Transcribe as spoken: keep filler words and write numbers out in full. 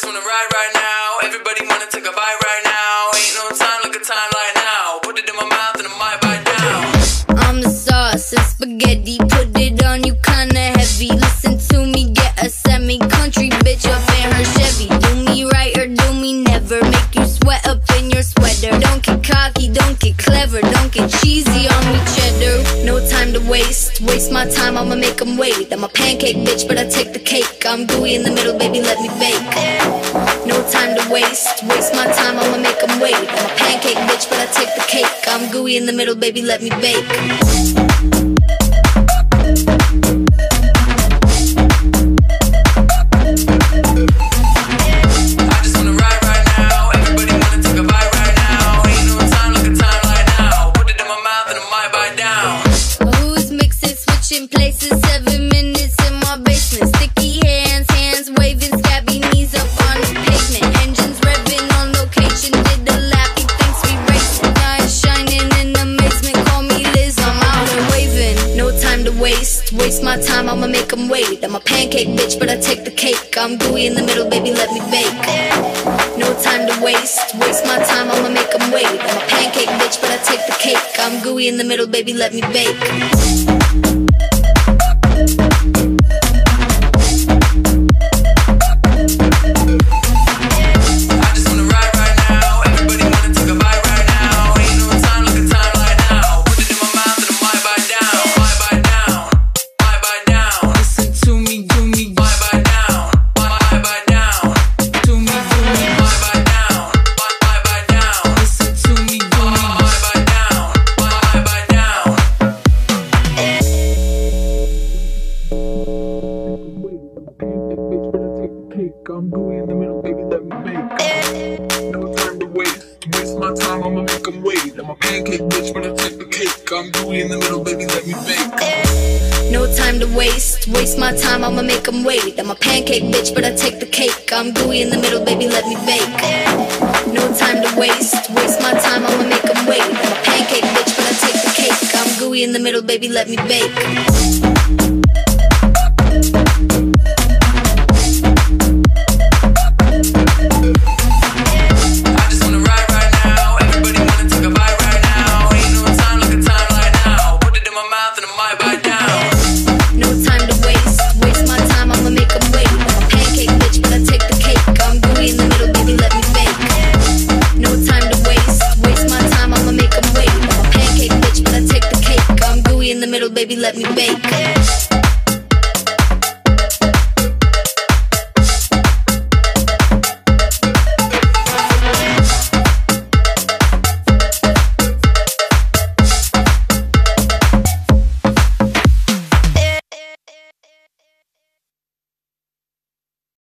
wanna ride right now. Everybody wanna take a bite right now. Ain't no time like a time like now. Put it in my mouth and I might bite down. I'm the sauce and spaghetti, put it on you kinda heavy. Listen to me, get a semi-country bitch up in her Chevy. Do me right or do me never, make you sweat up in your sweater. Don't get cocky, don't get clever, don't get cheesy on me cheddar. No time to waste, waste my time, I'ma make them wait. I'm a pancake bitch, but I take the cake. I'm gooey in the middle, baby, let me bake. No time to waste, waste my time, I'ma make them wait. I'm a pancake bitch, but I take the cake. I'm gooey in the middle, baby, let me bake. Places, seven minutes in my basement. Sticky hands, hands waving, scabby knees up on the pavement. Engines revving on location, did the lap, he thinks we racing. Eyes shining in amazement, call me Liz, I'm out and waving. No time to waste, waste my time, I'ma make them wait. I'm a pancake bitch, but I take the cake. I'm gooey in the middle, baby, let me bake. No time to waste, waste my time, I'ma make them wait. I'm a pancake bitch, but I take the cake. I'm gooey in the middle, baby, let me bake. I'm gooey in the middle, baby, let me bake. No time to waste, waste my time, I'ma make them wait. I'm a pancake bitch, but I take the cake. I'm gooey in the middle, baby, let me bake. No time to waste, waste my time, I'ma make them wait. I'm a pancake bitch, but I take the cake. I'm gooey in the middle, baby, let me bake. No time to waste, waste my time, I'ma make them wait. I'm a pancake bitch, but I take the cake. I'm gooey in the middle, baby, let me bake.